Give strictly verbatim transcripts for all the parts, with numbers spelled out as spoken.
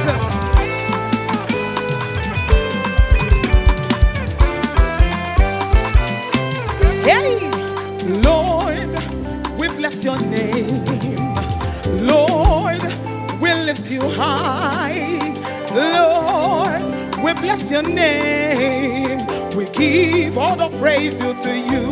Jesus. Hey, Lord, we bless your name. Lord, we lift you high. Lord, we bless your name. We give all the praise due to you.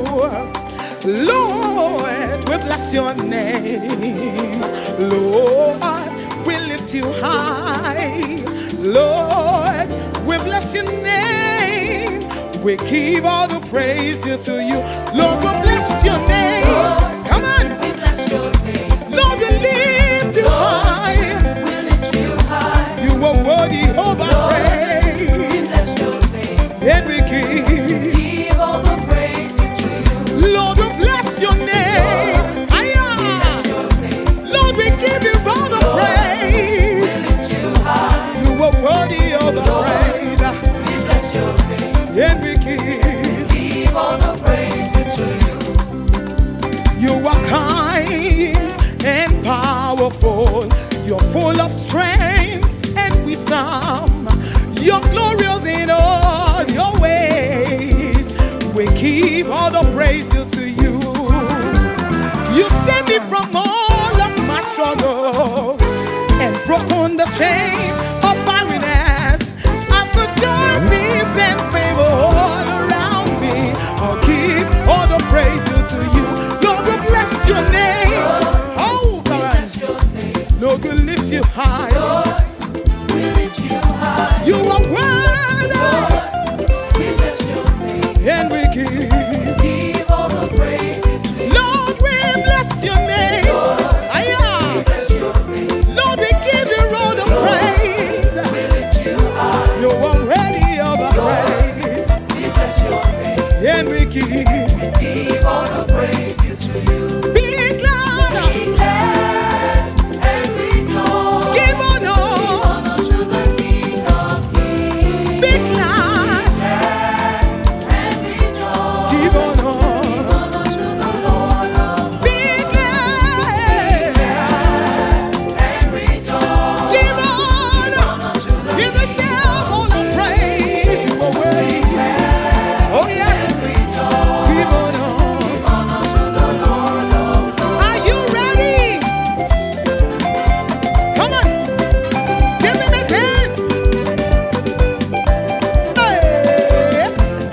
Lord, we bless your name. Lord, we lift you high. Lord, we bless your name. We give all the praise due to you. Lord, we bless your name. Lord, come on. We bless your name. Lord, we lift you Lord, high. We lift you high. You are worthy of our Lord, praise. We bless your name. And we give. Give all the praise due to you. Lord, we bless your name. Lord, We bless your name. Lord, we give you all the Lord, praise. We lift you high. You are worthy of the Lord, praise. We bless your name. And we give. Give all the praise due to you. You are kind and powerful. You're full of strength and wisdom. You're glorious in all your ways. We give all the praise due to you. You saved me from all of my struggles and broken the chains of barrenness. After joy, peace, and favor all around me, I'll give all the praise due to you. Lord, we bless your name. Oh, We come on. bless your name. Lord, we lift you high. Lord, we lift you high. You are worthy. Lord, we bless your name. And we give. Give all the praise due to you. Lord, we bless your name. Lord, Aya. we bless your name. Lord, we give you all the praise. We lift you high. You are worthy of our praise. We bless your name. And we give. Give all the praise due to you. Be glad. Be glad and rejoice. Give honor. Honor to the King of Kings. Be glad. Glad and rejoice. Give honor. Honor to the Lord of Be glad. and rejoice. Give honor. Honor to the Give yourself all the praise. You are worthy. Oh, yes. and rejoice. Give honor. Honor to the Lord of Are you ready? Come on. Give me the dance. Hey.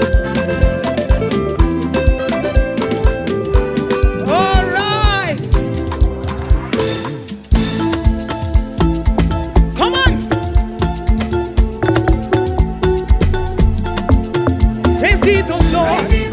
All right. Come on. Praise ye the Lord. Praise